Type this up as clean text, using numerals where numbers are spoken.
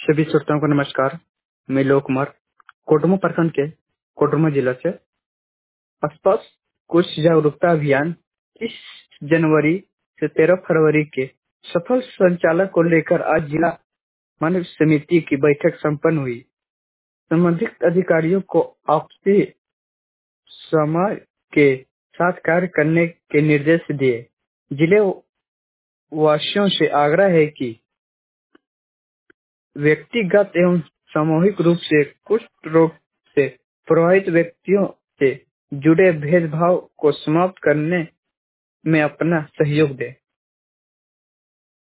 सभी श्रोताओं को नमस्कार। मैं लोक कुमार कोडरमा प्रखंड के कोडरमा जिला से आसपास कुछ जागरूकता अभियान 30 जनवरी से 13 फरवरी के सफल संचालन को लेकर आज जिला मानव समिति की बैठक संपन्न हुई। संबंधित अधिकारियों को आपसी समन्वय के साथ कार्य करने के निर्देश दिए। जिले वासियों से आग्रह है कि व्यक्तिगत एवं सामूहिक रूप से कुष्ठ रोग से प्रभावित व्यक्तियों से जुड़े भेदभाव को समाप्त करने में अपना सहयोग दें।